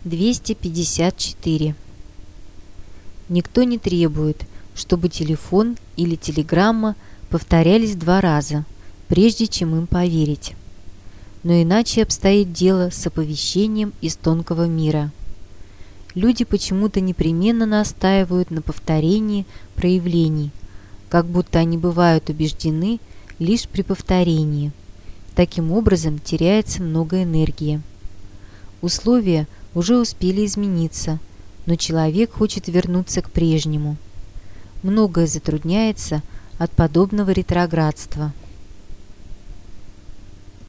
254. Никто не требует, чтобы телефон или телеграмма повторялись 2 раза, прежде чем им поверить. Но иначе обстоит дело с оповещением из тонкого мира. Люди почему-то непременно настаивают на повторении проявлений, как будто они бывают убеждены лишь при повторении. Таким образом теряется много энергии. Условия уже успели измениться, но человек хочет вернуться к прежнему. Многое затрудняется от подобного ретроградства.